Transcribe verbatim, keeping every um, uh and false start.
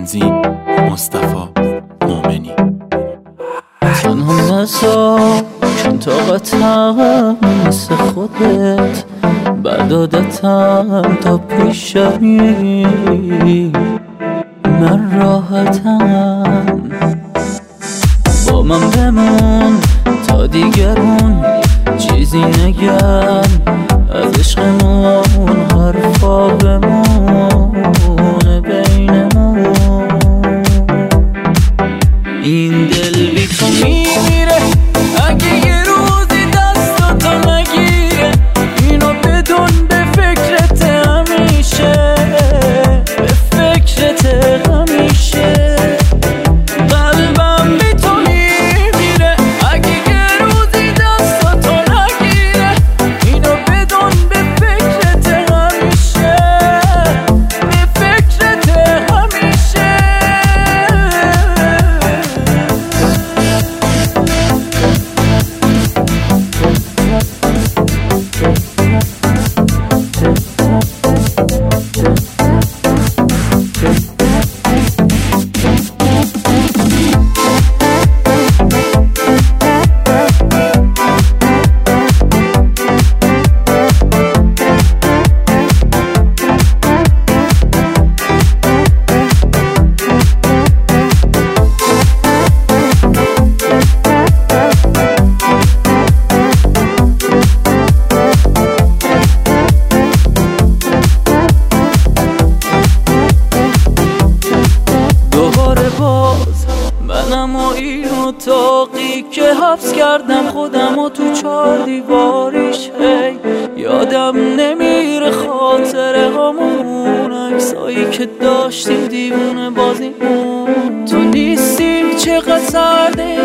تنظیم مصطفی مومنی. تنها نزا چون طاقتم مثل خودت بردادتم تا پیشمی من راحتم. با من بمون تا دیگرون چیزی نگن از عشقمون، حرفا بمونه بینمون. این دل بی تو میمیره اگه یه روزی دستاتو نگیره. اینو بدون به فکرت همیشه، به فکرت همیشه. قلبم بی تو میمیره اگه یه روزی دستاتو نگیره. اینو بدون به فکرت همیشه، به فکرت همیشه. منم و این اتاقی که حبس کردم خودم و تو چار دیواریش. هی یادم نمیره خاطره همون عکسایی که داشتیم دیوونه بازیمون. تو نیستی چقدر سرده